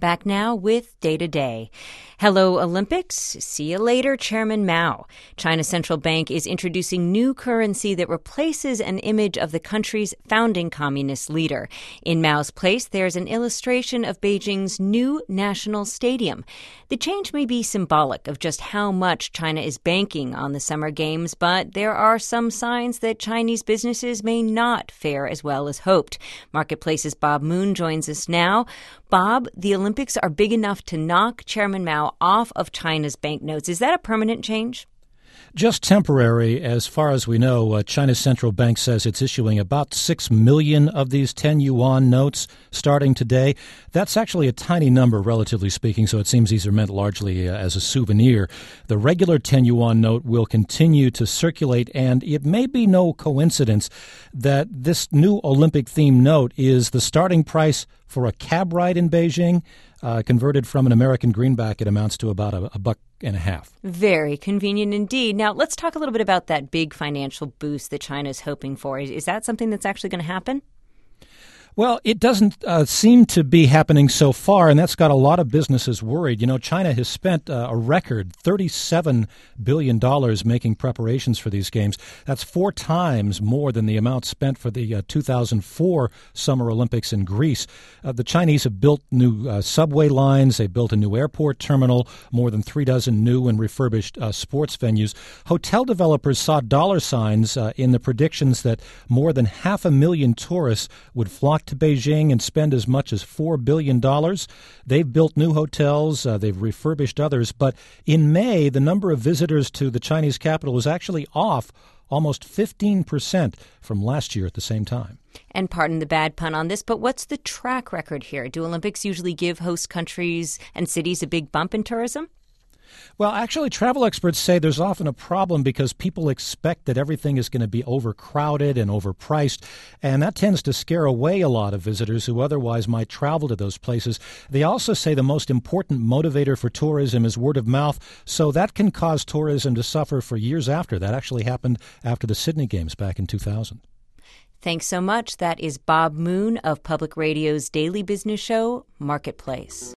Back now with Day to Day. Hello, Olympics. See you later, Chairman Mao. China's central bank is introducing new currency that replaces an image of the country's founding communist leader. In Mao's place, there's an illustration of Beijing's new national stadium. The change may be symbolic of just how much China is banking on the Summer Games, but there are some signs that Chinese businesses may not fare as well as hoped. Marketplace's Bob Moon joins us now. Bob, the Olympics are big enough to knock Chairman Mao off of China's banknotes. Is that a permanent change? Just temporary. As far as we know, China's central bank says it's issuing about 6 million of these 10 yuan notes starting today. That's actually a tiny number, relatively speaking, so it seems these are meant largely as a souvenir. The regular 10 yuan note will continue to circulate, and it may be no coincidence that this new Olympic-themed note is the starting price for a cab ride in Beijing. Converted from an American greenback, it amounts to about a buck and a half. Very convenient indeed. Now, let's talk a little bit about that big financial boost that China is hoping for. Is that something that's actually going to happen? Well, it doesn't seem to be happening so far, and that's got a lot of businesses worried. You know, China has spent a record $37 billion making preparations for these games. That's 4 times more than the amount spent for the 2004 Summer Olympics in Greece. The Chinese have built new subway lines. They built a new airport terminal, more than 36 new and refurbished sports venues. Hotel developers saw dollar signs in the predictions that more than 500,000 tourists would flock to Beijing and spend as much as $4 billion. They've built new hotels. They've refurbished others. But in May, the number of visitors to the Chinese capital was actually off almost 15% from last year at the same time. And pardon the bad pun on this, but what's the track record here? Do Olympics usually give host countries and cities a big bump in tourism? Well, actually, travel experts say there's often a problem because people expect that everything is going to be overcrowded and overpriced, and that tends to scare away a lot of visitors who otherwise might travel to those places. They also say the most important motivator for tourism is word of mouth, so that can cause tourism to suffer for years after. That actually happened after the Sydney Games back in 2000. Thanks so much. That is Bob Moon of Public Radio's daily business show, Marketplace.